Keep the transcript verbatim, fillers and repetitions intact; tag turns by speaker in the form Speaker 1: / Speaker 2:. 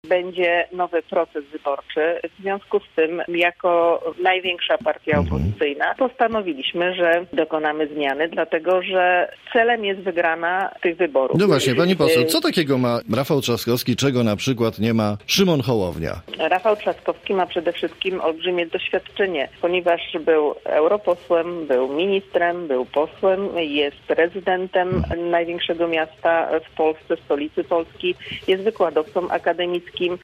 Speaker 1: Będzie nowy proces wyborczy. W związku z tym, jako największa partia opozycyjna, postanowiliśmy, że dokonamy zmiany, dlatego że celem jest wygrana tych wyborów.
Speaker 2: No właśnie, pani poseł, co takiego ma Rafał Trzaskowski, czego na przykład nie ma Szymon Hołownia?
Speaker 1: Rafał Trzaskowski ma przede wszystkim olbrzymie doświadczenie, ponieważ był europosłem, był ministrem, był posłem, jest prezydentem największego miasta w Polsce, stolicy Polski, jest wykładowcą akademickim.